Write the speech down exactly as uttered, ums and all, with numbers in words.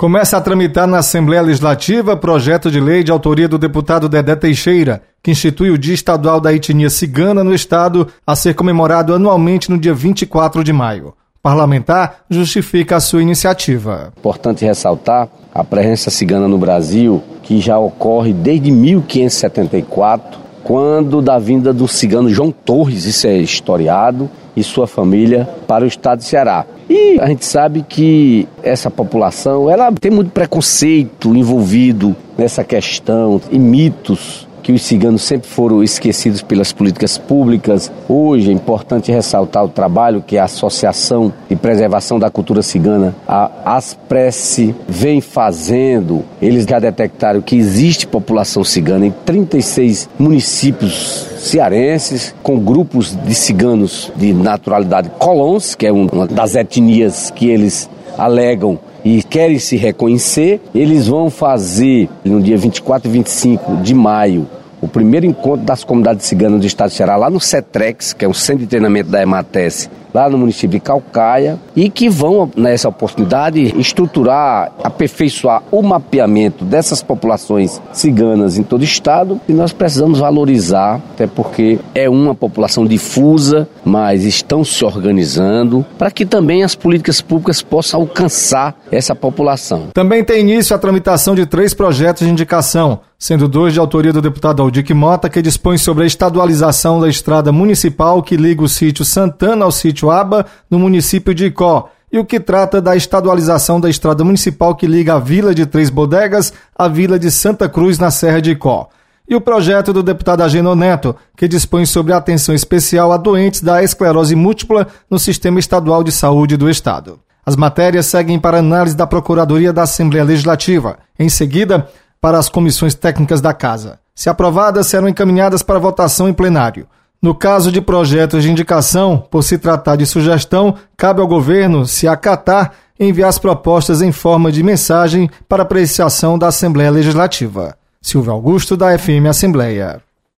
Começa a tramitar na Assembleia Legislativa projeto de lei de autoria do deputado Dedé Teixeira, que institui o Dia Estadual da Etnia Cigana no Estado, a ser comemorado anualmente no dia vinte e quatro de maio. O parlamentar justifica a sua iniciativa. Importante ressaltar a presença cigana no Brasil, que já ocorre desde mil quinhentos e setenta e quatro, quando da vinda do cigano João Torres, isso é historiado, e sua família para o estado de Ceará. E a gente sabe que essa população, ela tem muito preconceito envolvido nessa questão e mitos que os ciganos sempre foram esquecidos pelas políticas públicas. Hoje é importante ressaltar o trabalho que a Associação de Preservação da Cultura Cigana, a ASPRECE, vem fazendo. Eles já detectaram que existe população cigana em trinta e seis municípios cearenses, com grupos de ciganos de naturalidade colons, que é uma das etnias que eles alegam e querem se reconhecer. Eles vão fazer, no dia vinte e quatro e vinte e cinco de maio, o primeiro encontro das comunidades ciganas do estado de Ceará, lá no CETREX, que é um centro de treinamento da EMATES, lá no município de Caucaia, e que vão, nessa oportunidade, estruturar, aperfeiçoar o mapeamento dessas populações ciganas em todo o estado, e nós precisamos valorizar, até porque é uma população difusa, mas estão se organizando para que também as políticas públicas possam alcançar essa população. Também tem início a tramitação de três projetos de indicação, sendo dois de autoria do deputado Aldir Mota, que dispõe sobre a estadualização da estrada municipal que liga o sítio Santana ao sítio Aba, no município de Icó, e o que trata da estadualização da estrada municipal que liga a Vila de Três Bodegas à Vila de Santa Cruz, na Serra de Icó. E o projeto do deputado Agenor Neto, que dispõe sobre a atenção especial a doentes da esclerose múltipla no Sistema Estadual de Saúde do Estado. As matérias seguem para análise da Procuradoria da Assembleia Legislativa. Em seguida, para as comissões técnicas da Casa. Se aprovadas, serão encaminhadas para votação em plenário. No caso de projetos de indicação, por se tratar de sugestão, cabe ao governo, se acatar, enviar as propostas em forma de mensagem para apreciação da Assembleia Legislativa. Silvio Augusto, da F M Assembleia.